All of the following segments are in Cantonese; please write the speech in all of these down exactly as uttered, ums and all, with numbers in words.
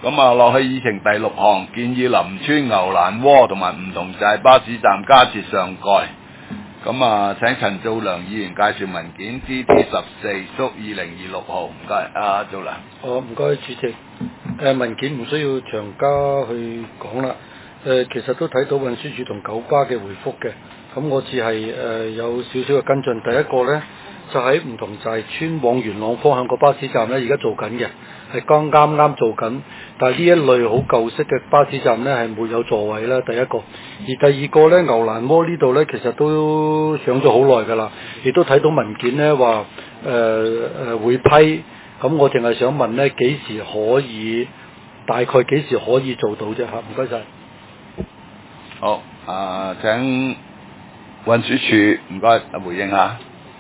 咁啊，落去議程第六項，建議林村牛欄窩同埋梧桐寨巴士站加設上蓋。咁啊，請陳祖良議員介紹文件 G T 十四縮二零二六號，唔該，阿祖良。 哦，唔該，主席。誒、呃、文件唔需要長加去講啦。誒、呃，其實都睇到運輸署同九巴嘅回覆嘅。咁我只係誒、呃、有少少嘅跟進。第一個呢，就喺梧桐寨村往元朗方向個巴士站呢，而家做緊嘅，係剛啱啱做緊。但係呢一類好舊式嘅巴士站呢，係沒有座位啦。第一個，而第二個呢，牛欄窩呢度呢，其實都上咗好耐㗎啦，亦都睇到文件呢話誒誒會批。咁我淨係想問呢，幾時可以？大概幾時可以做到啫？嚇，唔該晒。 好，啊請運輸署唔該回應下。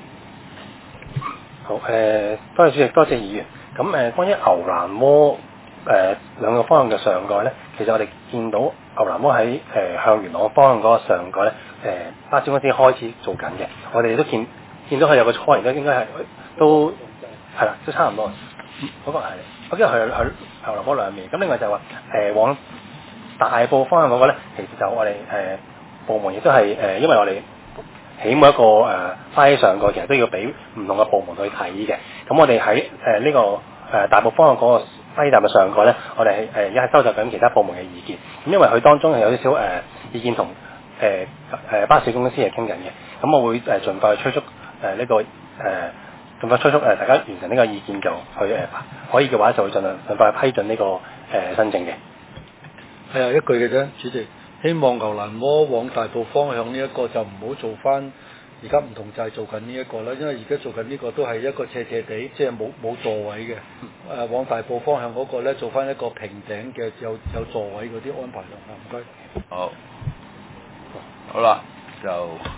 好，誒、呃，多謝主席，多謝議員。咁誒、呃，關於牛欄窩誒兩個方向嘅上蓋咧，其實我哋見到牛欄窩喺誒向元朗方向嗰個上蓋咧，誒、呃、巴士公司開始做緊嘅。我哋都見見到佢有個初型咧，應該係都係啦，都差唔多。嗰、那個係，我記得佢佢牛欄窩兩面。咁另外就係話誒往大埔方向嗰個咧，其實就我哋誒、呃、部門亦都係誒、呃，因為我哋起每一個誒巴士上蓋，其實都要俾唔同嘅部門去睇嘅。咁我哋喺誒呢個誒、呃、大埔方向嗰個巴士站嘅上蓋咧，我哋係誒而家收集緊其他部門嘅意見。咁因為佢當中係有少少誒意見同誒誒巴士公司係傾緊嘅。咁我會誒盡快催促誒呢個誒盡快催促誒大家完成呢個意見就去誒、呃、可以嘅話就會盡量盡快批准呢、這個誒、呃、申請嘅。 係啊，一句嘅啫，主席。希望牛欄窩往大埔方向呢一個就唔好做翻而家唔同寨做緊呢一個啦，因為而家做緊呢個都係一個斜斜地，即係冇冇座位嘅。誒、呃，往大埔方向嗰個咧做翻一個平頂嘅有有座位嗰啲安排咯。唔該。 好，好啦，就。